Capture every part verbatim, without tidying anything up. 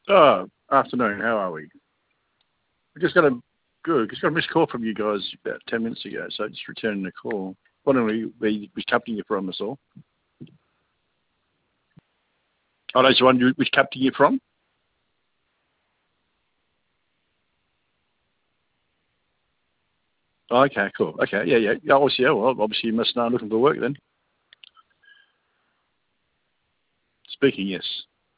Oh, afternoon. How are we? We just got a good. Just got a missed call from you guys about ten minutes ago. So just returning the call. Wondering where you- which company you're from, that's all. I just wonder which company you're from. Oh, okay, cool. Okay, yeah, yeah. Yeah, obviously, yeah, well, obviously you must know I'm looking for work then. Speaking, yes.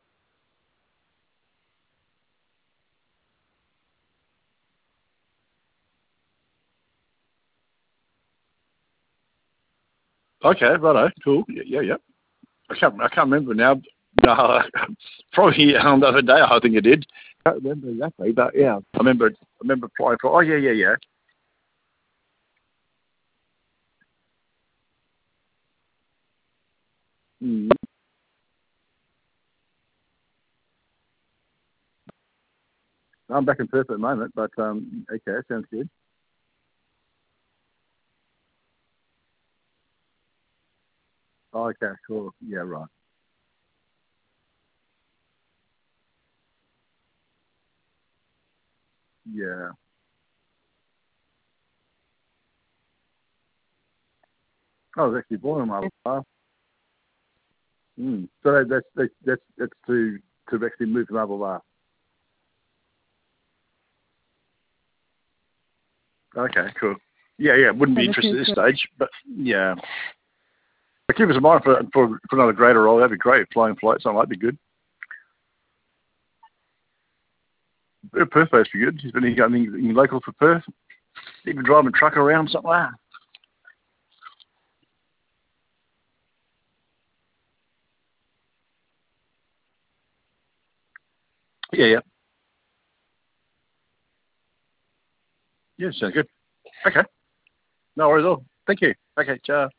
Okay, righto, cool. Yeah, yeah, yeah. I can't, I can't remember now. No, probably um, the other day I think I did. I can't remember exactly, but yeah, I remember. I remember applying for. Oh yeah, yeah, yeah. Mm. I'm back in Perth at the moment, but um, okay, sounds good. Oh, okay, cool. Yeah, right. Yeah. I was actually born in Marlborough. Mm. So that's that's that's that's to to actually move to Marlborough. Okay, cool. Yeah, yeah. Wouldn't be interested at this stage, but yeah. But keep us in mind for for for another greater role. That'd be great. Flying flights, something like that'd be good. Yeah, Perth based be good. He's been got anything, anything local for Perth. Even driving a truck around something like that. Yeah, yeah. Yeah, sounds good. Okay. No worries at all. Thank you. Okay, ciao.